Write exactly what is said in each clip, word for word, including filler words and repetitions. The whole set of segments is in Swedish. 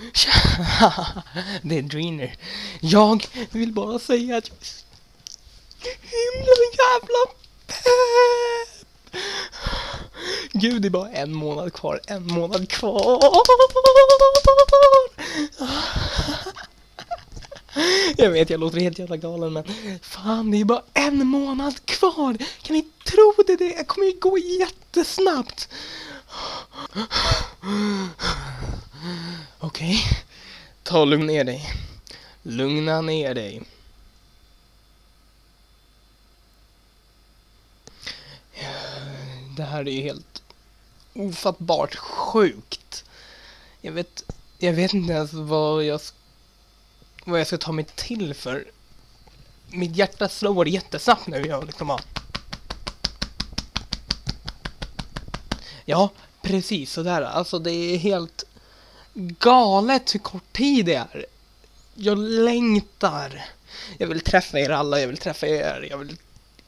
Det är Dreener. Jag vill bara säga att jag är himla jävla pepp. Gud, det är bara en månad kvar. En månad kvar. Jag vet, jag låter helt jävla galen, men fan, det är bara en månad kvar. Kan ni tro det? Det kommer ju gå jättesnabbt. Okej, okay. Ta och lugna ner dig. Lugna ner dig. Det här är ju helt ofattbart sjukt. Jag vet, jag vet inte ens vad jag, vad jag ska ta mig till för. Mitt hjärta slår jättesnabbt nu. Jag liksom bara... Ja, precis sådär. Alltså det är helt galet hur kort tid det är. Jag längtar. Jag vill träffa er alla. Jag vill träffa er. Jag vill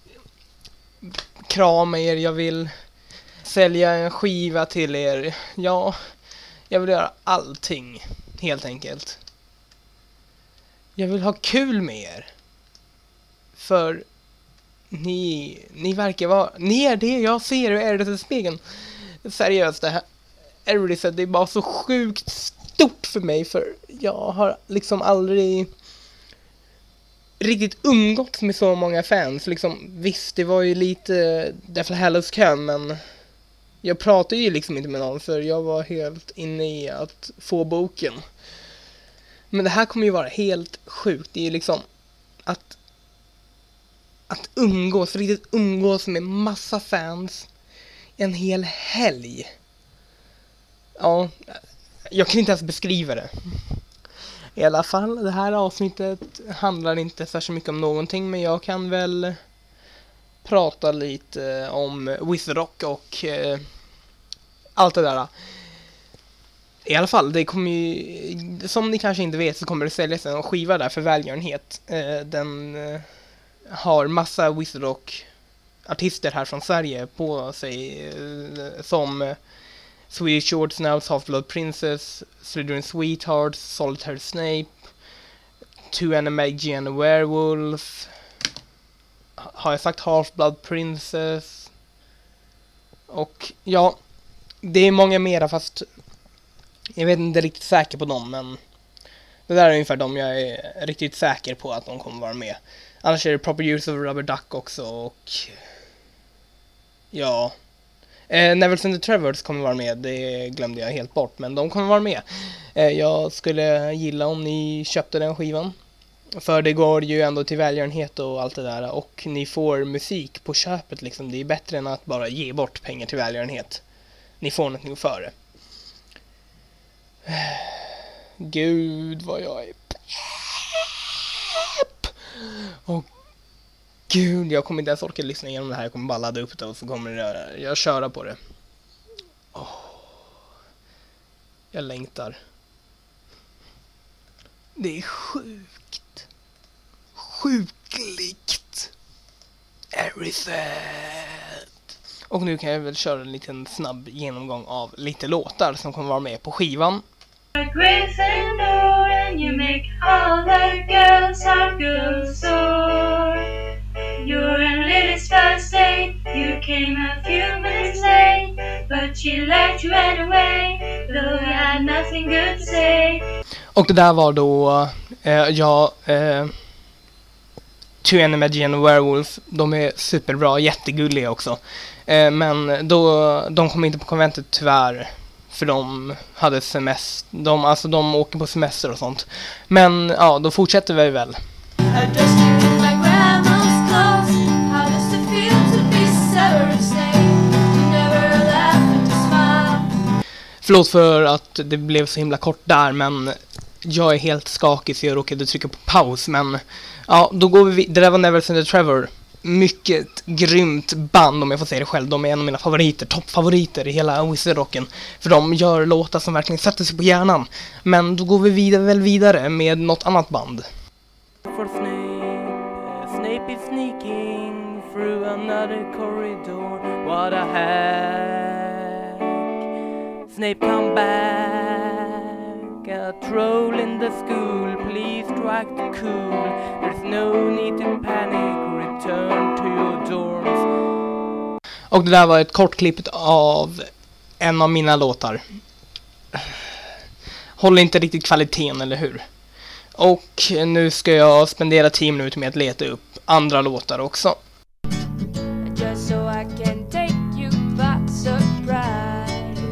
krama er. Jag vill sälja en skiva till er. Ja, jag vill göra allting. Helt enkelt. Jag vill ha kul med er. För ni, ni verkar vara... Ni är det jag ser och är det i spegeln. Seriöst, det här är det är bara så sjukt stort för mig. För jag har liksom aldrig riktigt umgått med så många fans. Liksom, visst, det var ju lite Death Hallows kön, men jag pratade ju liksom inte med någon för jag var helt inne i att få boken. Men det här kommer ju vara helt sjukt. Det är ju liksom att att umgås, riktigt umgås med massa fans en hel helg. Ja, jag kan inte ens beskriva det. I alla fall, det här avsnittet handlar inte särskilt mycket om någonting, men jag kan väl prata lite om Wizard Rock och eh, allt det där. I alla fall, det kommer ju, som ni kanske inte vet, så kommer det säljas en skiva där för välgörenhet. Eh, den eh, har massa Wizard Rock artister här från Sverige på sig, eh, som eh, Swedish Short Snouts, Half-Blood Princess, Slytherin Sweethearts, Solitary Snape, Two Animagi and a Werewolf. Har jag sagt Half-Blood Princess? Och ja, det är många mera, fast jag vet inte riktigt säker på dem, men det där är ungefär de jag är riktigt säker på att de kommer vara med. Annars är det Proper Use of Rubber Duck också, och ja, eh, Neville and the Travers kommer vara med. Det glömde jag helt bort, men de kommer vara med. eh, Jag skulle gilla om ni köpte den skivan, för det går ju ändå till välgörenhet och allt det där, och ni får musik på köpet liksom. Det är bättre än att bara ge bort pengar till välgörenhet. Ni får någonting för det. Gud vad jag är pepp. Och gud, jag kommer inte ens orka lyssna igenom det här. Jag kommer bara ladda upp det och så kommer jag, jag köra på det. Oh, jag längtar. Det är sjukt. Sjukligt. Everything. Och nu kan jag väl köra en liten snabb genomgång av lite låtar som kommer vara med på skivan. You make all the girls are good sore. You're in Lily's first day. You came a few minutes late, but she left you anyway, though you had nothing good to say. Och det där var då eh, ja eh, Two Animagi and a Werewolf. De är superbra, jättegulliga också. eh, Men då, de kom inte på konventet tyvärr, för de hade semester. De, alltså de åker på semester och sånt. Men ja, då fortsätter vi väl. Förlåt för att det blev så himla kort där, men jag är helt skakig så jag råkade trycka på paus. Men ja, då går vi. Det där var Neville and the Trevor. Mycket grymt band, om jag får säga det själv. De är en av mina favoriter, toppfavoriter i hela Wizard Rocken. För de gör låtar som verkligen sätter sig på hjärnan. Men då går vi vidare, väl vidare med något annat band. For Snape, Snape is sneaking through another corridor. What a hack. Snape come back a troll in the school. Please try to cool. There's no need to panic. Return to your dorms. Och det där var ett kort klipp av en av mina låtar. Håller inte riktigt kvaliteten, eller hur? Och nu ska jag spendera tio minuter med att leta upp andra låtar också. Just so I can take you by surprise.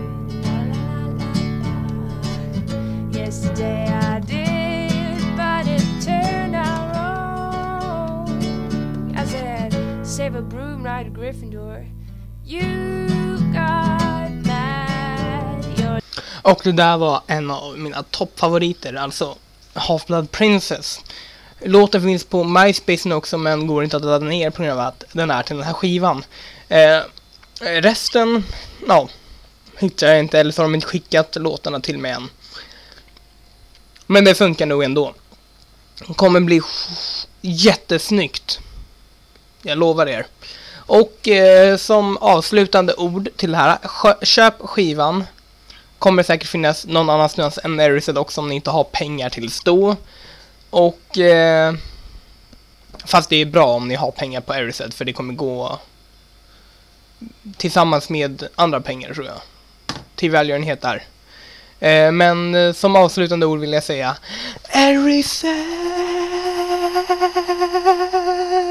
Yesterday I did, but it turned out wrong. I said, save a broom, ride a Gryffindor. You got mad. You're... Och det där var en av mina toppfavoriter, alltså Half-Blood Princess. Låten finns på MySpace också, men går inte att ladda ner på grund av att den är till den här skivan. Eh, resten, ja, hittar jag inte, eller så har de inte skickat låtarna till mig än. Men det funkar nog ändå. Det kommer bli jättesnyggt. Jag lovar er. Och eh, som avslutande ord till det här, köp skivan. Kommer säkert finnas någon annanstans än Erised också om ni inte har pengar till stå. Och eh, fast det är bra om ni har pengar på Erised, för det kommer gå tillsammans med andra pengar, tror jag, till välgörenhet där. Eh, men eh, som avslutande ord vill jag säga Erised.